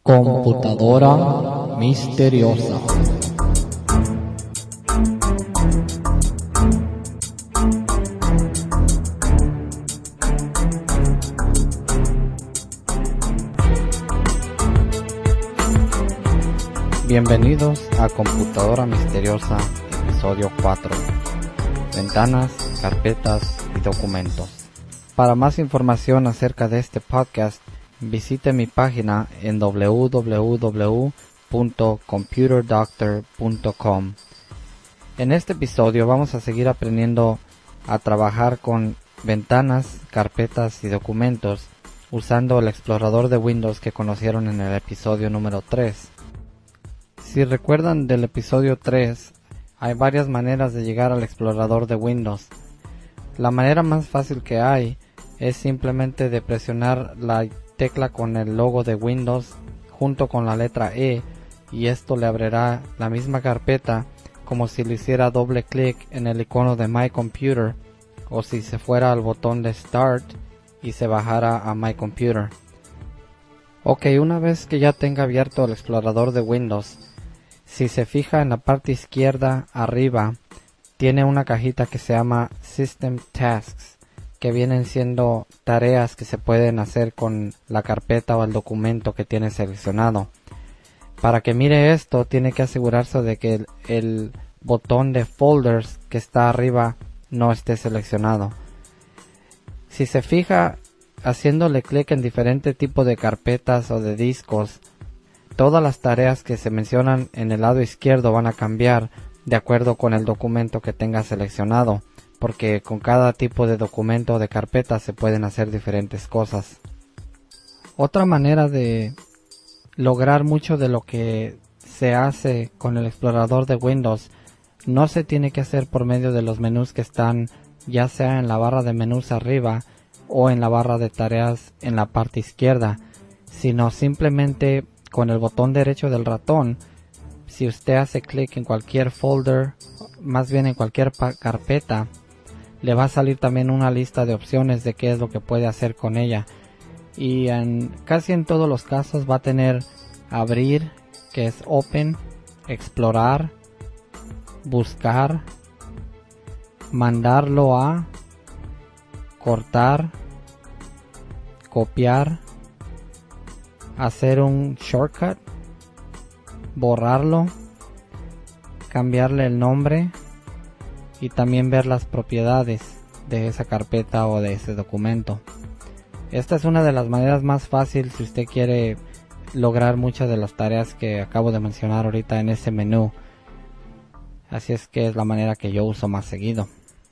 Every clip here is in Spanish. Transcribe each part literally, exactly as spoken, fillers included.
Computadora misteriosa. Bienvenidos a Computadora Misteriosa, episodio cuatro. Ventanas, carpetas y documentos. Para más información acerca de este podcast, visite mi página en doble u doble u doble u punto computer doctor punto com. En este episodio vamos a seguir aprendiendo a trabajar con ventanas, carpetas y documentos usando el explorador de Windows que conocieron en el episodio número tres. Si recuerdan del episodio tres, hay varias maneras de llegar al explorador de Windows. La manera más fácil que hay es simplemente de presionar la tecla con el logo de Windows junto con la letra E, y esto le abrirá la misma carpeta como si le hiciera doble clic en el icono de My Computer, o si se fuera al botón de Start y se bajara a My Computer. Ok, una vez que ya tenga abierto el explorador de Windows, si se fija en la parte izquierda arriba, tiene una cajita que se llama System Tasks, que vienen siendo tareas que se pueden hacer con la carpeta o el documento que tiene seleccionado. Para que mire esto, tiene que asegurarse de que el, el botón de Folders que está arriba no esté seleccionado. Si se fija, haciéndole clic en diferentes tipos de carpetas o de discos, todas las tareas que se mencionan en el lado izquierdo van a cambiar de acuerdo con el documento que tenga seleccionado, porque con cada tipo de documento o de carpeta se pueden hacer diferentes cosas. Otra manera de lograr mucho de lo que se hace con el explorador de Windows no se tiene que hacer por medio de los menús que están ya sea en la barra de menús arriba o en la barra de tareas en la parte izquierda, sino simplemente con el botón derecho del ratón. Si usted hace clic en cualquier folder, más bien en cualquier carpeta, le va a salir también una lista de opciones de qué es lo que puede hacer con ella. Y en casi en todos los casos va a tener abrir, que es open, explorar, buscar, mandarlo a, cortar, copiar, hacer un shortcut, borrarlo, cambiarle el nombre y también ver las propiedades de esa carpeta o de ese documento. Esta es una de las maneras más fáciles si usted quiere lograr muchas de las tareas que acabo de mencionar ahorita en ese menú. Así es que es la manera que yo uso más seguido.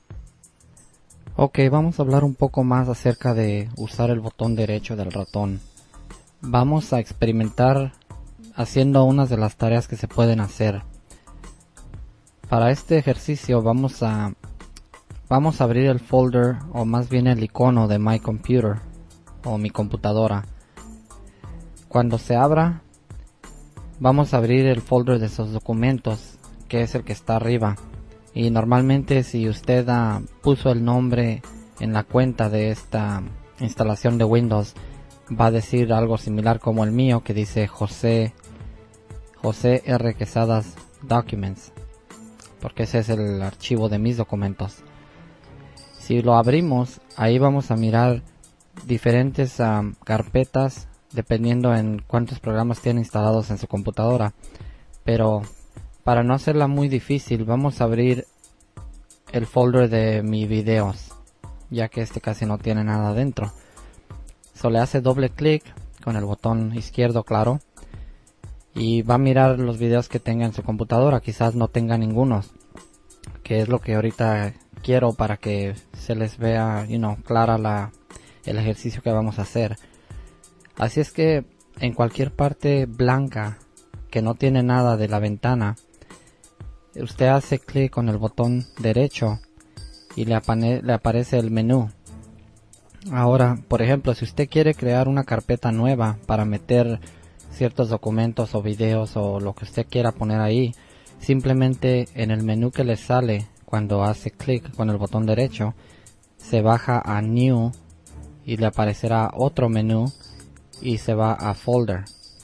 Ok, vamos a hablar un poco más acerca de usar el botón derecho del ratón. Vamos a experimentar haciendo unas de las tareas que se pueden hacer. Para este ejercicio vamos a vamos a abrir el folder, o más bien el icono de My Computer o mi computadora. Cuando se abra, vamos a abrir el folder de esos documentos, que es el que está arriba. Y normalmente si usted uh, puso el nombre en la cuenta de esta instalación de Windows, va a decir algo similar como el mío, que dice José José R. Quesadas Documents, porque ese es el archivo de mis documentos. Si lo abrimos, ahí vamos a mirar diferentes um, carpetas dependiendo en cuántos programas tiene instalados en su computadora. Pero para no hacerla muy difícil, vamos a abrir el folder de mis videos, ya que este casi no tiene nada dentro. So, le hace doble clic con el botón izquierdo, claro, y va a mirar los videos que tenga en su computadora. Quizás no tenga ningunos, que es lo que ahorita quiero para que se les vea, you know, clara la, el ejercicio que vamos a hacer. Así es que en cualquier parte blanca que no tiene nada de la ventana, usted hace clic con el botón derecho y le, apane, le aparece el menú. Ahora, por ejemplo, si usted quiere crear una carpeta nueva para meter ciertos documentos o videos o lo que usted quiera poner ahí, simplemente en el menú que le sale cuando hace clic con el botón derecho, se baja a New y le aparecerá otro menú y se va a Folder.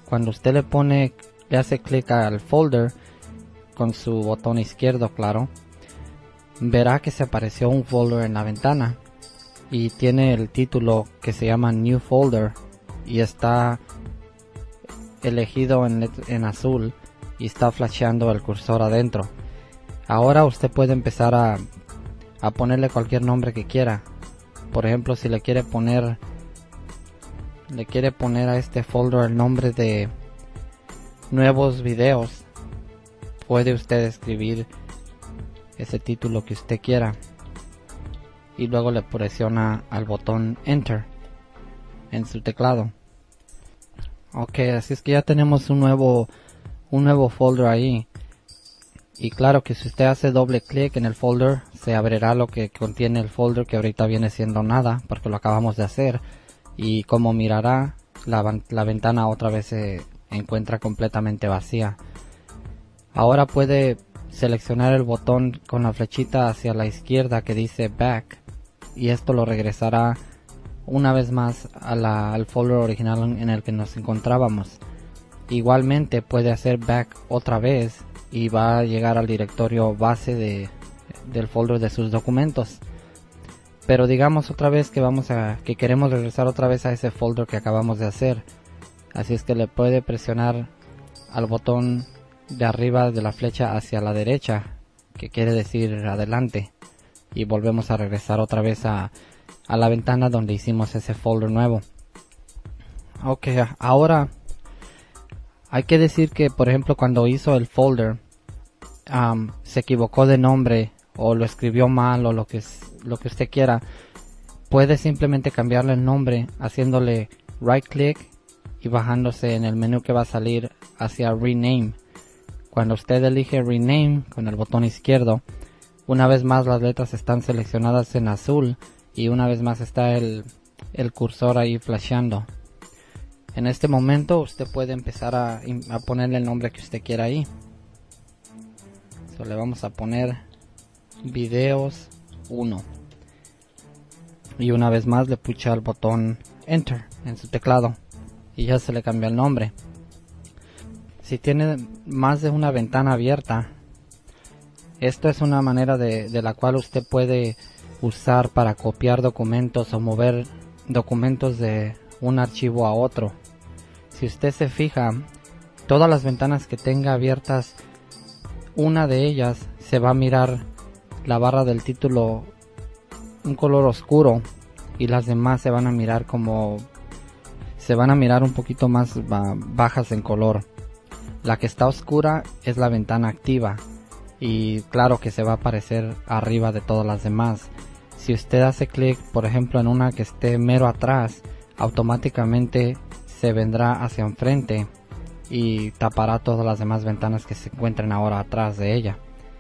Cuando usted le pone, le hace clic al folder con su botón izquierdo, claro, verá que se apareció un folder en la ventana y tiene el título que se llama New Folder y está elegido en, en azul y está flasheando el cursor adentro. Ahora usted puede empezar a, a ponerle cualquier nombre que quiera. Por ejemplo, si le quiere poner le quiere poner a este folder el nombre de nuevos videos, puede usted escribir ese título que usted quiera y luego le presiona al botón Enter en su teclado. Ok, así es que ya tenemos un nuevo un nuevo folder ahí. Y claro que si usted hace doble clic en el folder, se abrirá lo que contiene el folder, que ahorita viene siendo nada porque lo acabamos de hacer. Y como mirará, la, la ventana otra vez se encuentra completamente vacía. Ahora puede seleccionar el botón con la flechita hacia la izquierda que dice Back, y esto lo regresará una vez más a la, al folder original en el que nos encontrábamos. Igualmente puede hacer Back otra vez y va a llegar al directorio base de, del folder de sus documentos. Pero digamos otra vez que vamos a que queremos regresar otra vez a ese folder que acabamos de hacer. Así es que le puede presionar al botón de arriba de la flecha hacia la derecha, que quiere decir adelante, y volvemos a regresar otra vez a, a la ventana donde hicimos ese folder nuevo. Ok, ahora hay que decir que, por ejemplo, cuando hizo el folder um, se equivocó de nombre o lo escribió mal o lo que lo que usted quiera, puede simplemente cambiarle el nombre haciéndole right click y bajándose en el menú que va a salir hacia rename. Cuando usted elige rename con el botón izquierdo, una vez más las letras están seleccionadas en azul y una vez más está el, el cursor ahí flasheando. En este momento usted puede empezar a, a ponerle el nombre que usted quiera ahí. So, le vamos a poner videos uno. Y una vez más le pucha el botón Enter en su teclado y ya se le cambia el nombre. Si tiene más de una ventana abierta, esto es una manera de, de la cual usted puede usar para copiar documentos o mover documentos de un archivo a otro. Si usted se fija, todas las ventanas que tenga abiertas, una de ellas se va a mirar la barra del título un color oscuro y las demás se van a mirar como se van a mirar un poquito más bajas en color. La que está oscura es la ventana activa y claro que se va a aparecer arriba de todas las demás. Si usted hace clic, por ejemplo, en una que esté mero atrás, automáticamente se vendrá hacia enfrente y tapará todas las demás ventanas que se encuentren ahora atrás de ella.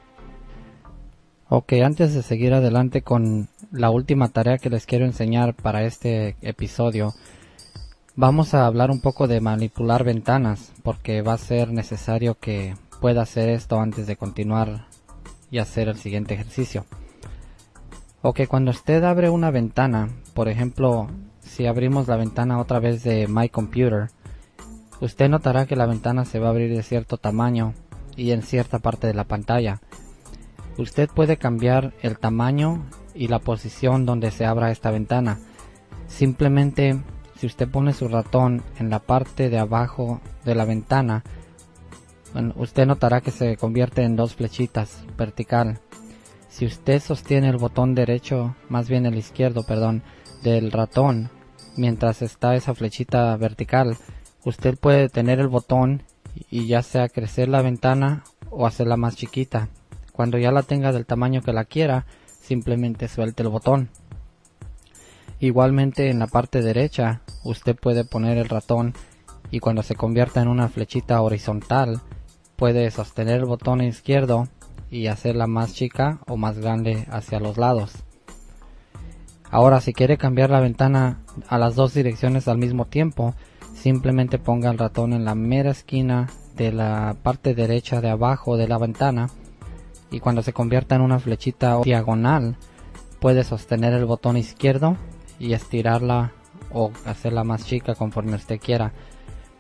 Ok, antes de seguir adelante con la última tarea que les quiero enseñar para este episodio, vamos a hablar un poco de manipular ventanas, porque va a ser necesario que pueda hacer esto antes de continuar y hacer el siguiente ejercicio. Ok, cuando usted abre una ventana, por ejemplo, si abrimos la ventana otra vez de My Computer, usted notará que la ventana se va a abrir de cierto tamaño y en cierta parte de la pantalla. Usted puede cambiar el tamaño y la posición donde se abra esta ventana. Simplemente, si usted pone su ratón en la parte de abajo de la ventana, bueno, usted notará que se convierte en dos flechitas vertical. Si usted sostiene el botón derecho, más bien el izquierdo, perdón, del ratón, mientras está esa flechita vertical, usted puede tener el botón y ya sea crecer la ventana o hacerla más chiquita. Cuando ya la tenga del tamaño que la quiera, simplemente suelte el botón. Igualmente en la parte derecha, usted puede poner el ratón y cuando se convierta en una flechita horizontal, puede sostener el botón izquierdo y hacerla más chica o más grande hacia los lados. Ahora, si quiere cambiar la ventana a las dos direcciones al mismo tiempo, simplemente ponga el ratón en la mera esquina de la parte derecha de abajo de la ventana y cuando se convierta en una flechita diagonal, puede sostener el botón izquierdo y estirarla o hacerla más chica conforme usted quiera.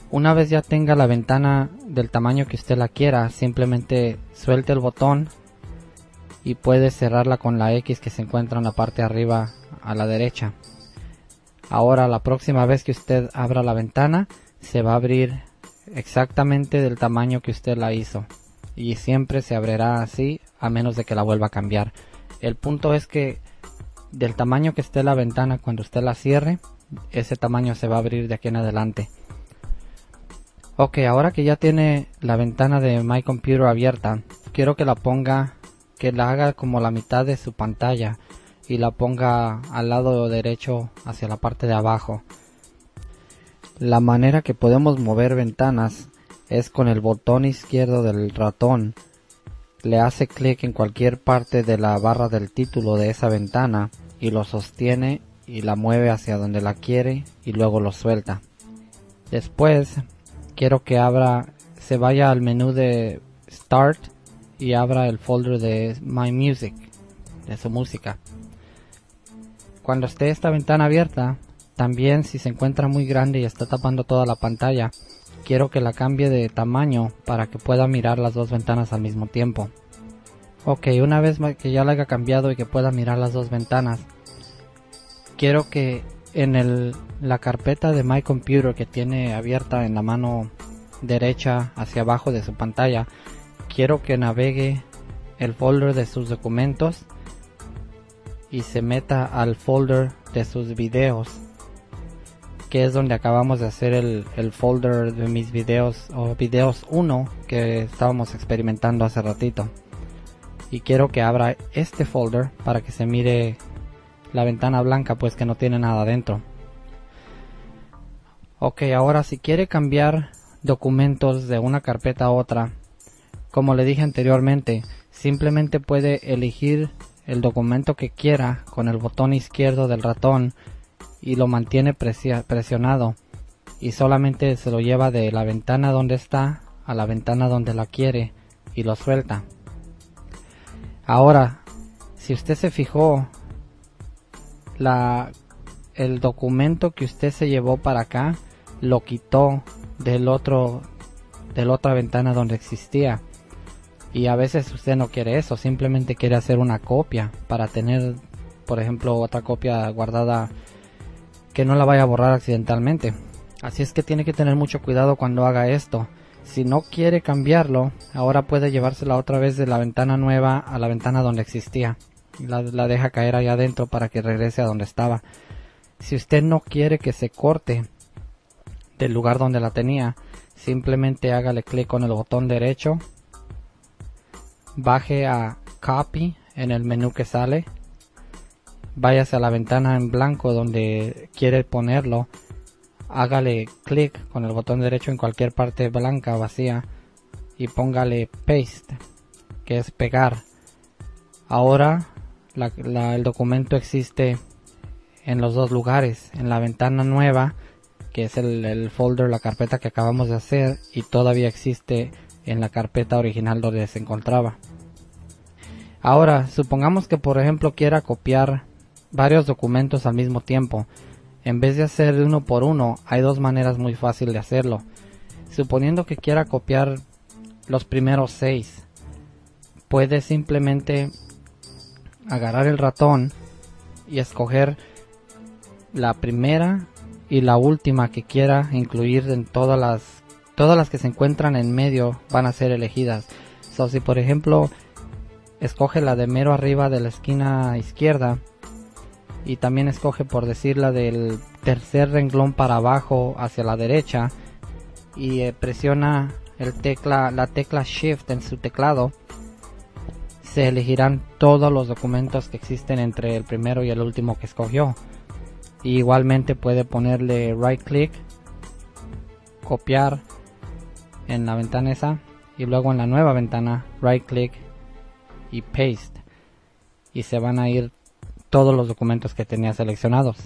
Una vez ya tenga la ventana del tamaño que usted la quiera, simplemente suelte el botón y puede cerrarla con la X que se encuentra en la parte de arriba a la derecha. Ahora la próxima vez que usted abra la ventana, se va a abrir exactamente del tamaño que usted la hizo, y siempre se abrirá así a menos de que la vuelva a cambiar. El punto es que del tamaño que esté la ventana cuando usted la cierre, ese tamaño se va a abrir de aquí en adelante. Ok, ahora que ya tiene la ventana de My Computer abierta, quiero que la ponga, que la haga como la mitad de su pantalla y la ponga al lado derecho hacia la parte de abajo. La manera que podemos mover ventanas es con el botón izquierdo del ratón. Le hace clic en cualquier parte de la barra del título de esa ventana y lo sostiene y la mueve hacia donde la quiere y luego lo suelta. Después quiero que abra, se vaya al menú de Start y abra el folder de My Music, de su música. Cuando esté esta ventana abierta, también si se encuentra muy grande y está tapando toda la pantalla, quiero que la cambie de tamaño para que pueda mirar las dos ventanas al mismo tiempo. Ok, una vez que ya la haya cambiado y que pueda mirar las dos ventanas, quiero que en el, la carpeta de My Computer que tiene abierta en la mano derecha hacia abajo de su pantalla, quiero que navegue el folder de sus documentos y se meta al folder de sus videos, que es donde acabamos de hacer el, el folder de mis videos, o videos uno que estábamos experimentando hace ratito. Y quiero que abra este folder para que se mire la ventana blanca, pues que no tiene nada dentro. Ok, ahora si quiere cambiar documentos de una carpeta a otra, como le dije anteriormente, simplemente puede elegir el documento que quiera con el botón izquierdo del ratón y lo mantiene presionado, y solamente se lo lleva de la ventana donde está a la ventana donde la quiere y lo suelta. Ahora, si usted se fijó, la, el documento que usted se llevó para acá lo quitó del otro, de la otra ventana donde existía. Y a veces usted no quiere eso, simplemente quiere hacer una copia para tener, por ejemplo, otra copia guardada que no la vaya a borrar accidentalmente. Así es que tiene que tener mucho cuidado cuando haga esto. Si no quiere cambiarlo, ahora puede llevársela otra vez de la ventana nueva a la ventana donde existía. La, la deja caer allá adentro para que regrese a donde estaba. Si usted no quiere que se corte del lugar donde la tenía, simplemente hágale clic con el botón derecho, baje a Copy en el menú que sale, váyase a la ventana en blanco donde quiere ponerlo, hágale clic con el botón derecho en cualquier parte blanca vacía y póngale Paste, que es pegar. Ahora la, la, el documento existe en los dos lugares, en la ventana nueva, que es el, el folder, la carpeta que acabamos de hacer, y todavía existe en la carpeta original donde se encontraba. Ahora, supongamos que por ejemplo quiera copiar varios documentos al mismo tiempo. En vez de hacer uno por uno, hay dos maneras muy fáciles de hacerlo. Suponiendo que quiera copiar los primeros seis, puede simplemente agarrar el ratón y escoger la primera y la última que quiera incluir en todas las todas las que se encuentran en medio van a ser elegidas. So, si por ejemplo escoge la de mero arriba de la esquina izquierda y también escoge, por decir, la del tercer renglón para abajo hacia la derecha y eh, presiona el tecla la tecla Shift en su teclado, se elegirán todos los documentos que existen entre el primero y el último que escogió. Y igualmente puede ponerle right click, copiar en la ventana esa, y luego en la nueva ventana right click y paste, y se van a ir todos los documentos que tenía seleccionados.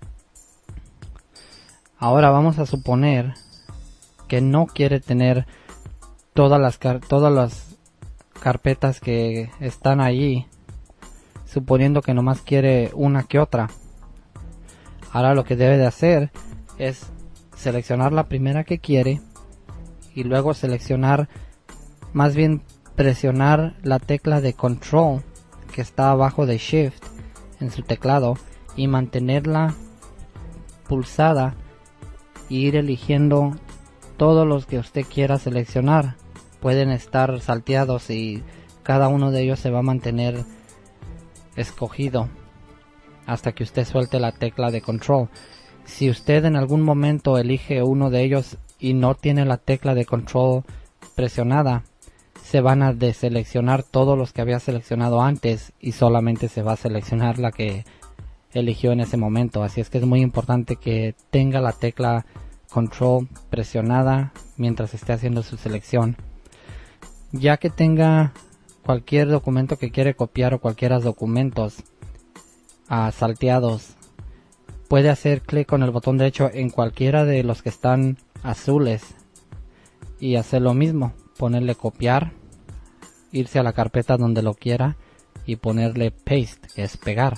Ahora vamos a suponer que no quiere tener todas las car todas las carpetas que están allí, suponiendo que nomás quiere una que otra. Ahora lo que debe de hacer es seleccionar la primera que quiere y luego seleccionar, más bien presionar la tecla de control que está abajo de shift en su teclado y mantenerla pulsada e ir eligiendo todos los que usted quiera seleccionar. Pueden estar salteados y cada uno de ellos se va a mantener escogido hasta que usted suelte la tecla de control. Si usted en algún momento elige uno de ellos y no tiene la tecla de control presionada, se van a deseleccionar todos los que había seleccionado antes y solamente se va a seleccionar la que eligió en ese momento. Así es que es muy importante que tenga la tecla control presionada mientras esté haciendo su selección. Ya que tenga cualquier documento que quiere copiar o cualquiera documentos uh, salteados, puede hacer clic con el botón derecho en cualquiera de los que están azules y hacer lo mismo, ponerle copiar, irse a la carpeta donde lo quiera y ponerle paste, que es pegar.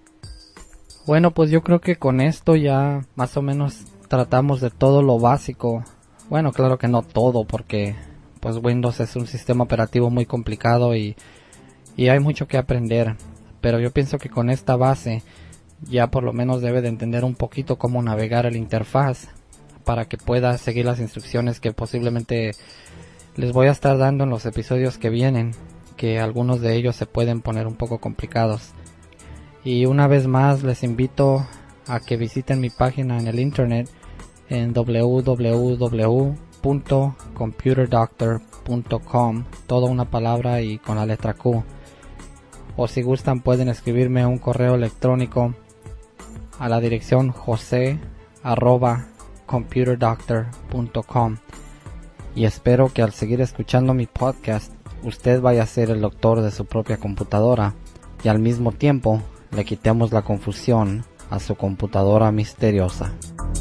Bueno, pues yo creo que con esto ya más o menos tratamos de todo lo básico. Bueno, claro que no todo, porque pues Windows es un sistema operativo muy complicado y, y hay mucho que aprender, pero yo pienso que con esta base ya por lo menos debe de entender un poquito cómo navegar el interfaz para que pueda seguir las instrucciones que posiblemente les voy a estar dando en los episodios que vienen, que algunos de ellos se pueden poner un poco complicados. Y una vez más les invito a que visiten mi página en el internet en w w w punto computer doctor punto com, toda una palabra y con la letra Q. O si gustan pueden escribirme un correo electrónico a la dirección jose arroba computer doctor punto com. Y espero que al seguir escuchando mi podcast usted vaya a ser el doctor de su propia computadora y al mismo tiempo le quitemos la confusión a su computadora misteriosa.